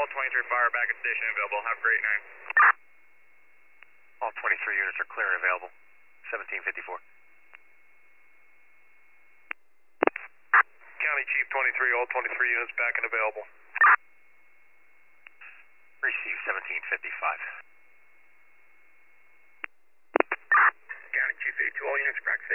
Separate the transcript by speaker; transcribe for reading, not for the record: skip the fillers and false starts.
Speaker 1: all 23 fire back at station available. Have a great night.
Speaker 2: All 23 units are clear and available. 1754.
Speaker 3: County Chief 23, all 23 units back and available.
Speaker 2: Receive 1755.
Speaker 1: County Chief 82, all units back